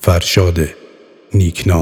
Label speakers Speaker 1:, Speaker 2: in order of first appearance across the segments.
Speaker 1: فرشاد نیکنام.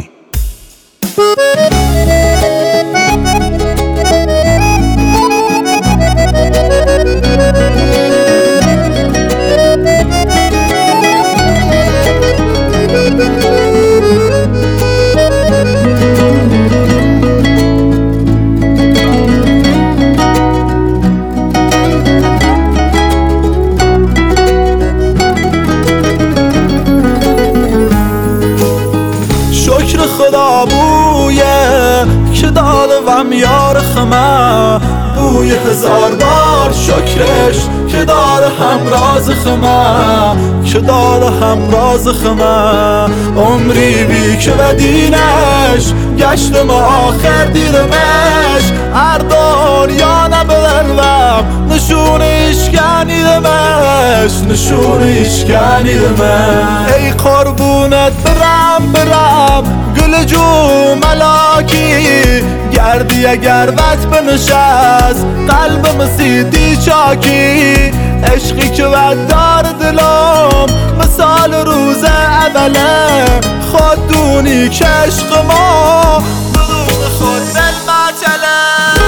Speaker 2: شکر خدا بویه که داده وم یار خمه، بوی هزار بار شکرش که داره همراز خمه، که داره همراز خمه. عمری بی که بدینش گشتم آخر دیدمش، هر دنیا نبدلوم نشونش کنیدمش، نشونش کنیدمش. ای قربونت برم گل جو ملاکی، گردی اگر وقت بنشست قلبم سیدی چاکی. عشقی که ود دار دلم مثال روز اوله، خود دونی که عشق ما بدون خود بالمعجله.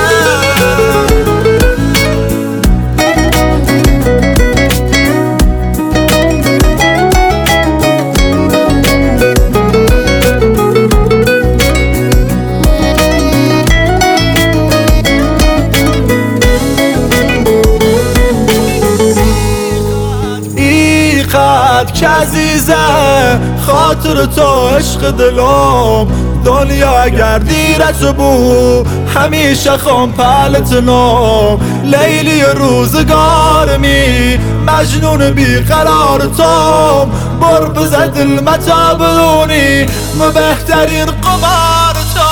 Speaker 2: که عزیزه خاطر تو عشق دلم، دنیا اگر دیرت بو همیشه خون پلتنم. لیلی روزگارمی مجنون بیقرار توم، بر بزد دل متا بدونی ما بهترین قمار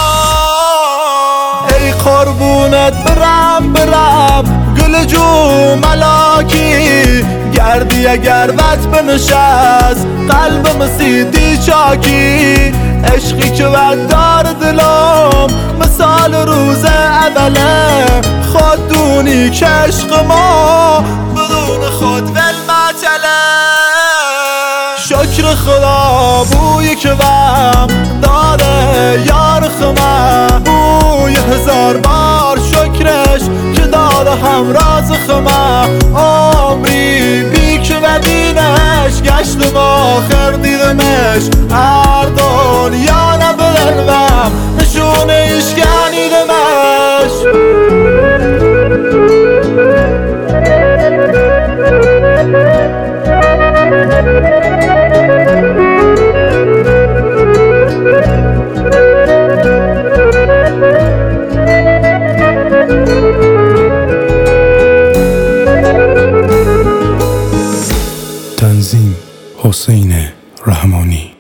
Speaker 2: توم. ای قربونت برم گل جو ملاکی، گردی اگر وقت بنشست قلبم سیدی چاکی. عشقی که ود دار دلم مثال روز اوله، خود دونی که عشق ما بدون خود بالمعجله. شکر خدا بویی که وم داره یار خمه، بوی هزار بار شکرش که داده همراز خمه. عمری بی که بدینش گشتم آخر دیدمش، هر دنیا نبدلوم نشونش کنیدمش.
Speaker 1: تنظیم حسین رحمانی.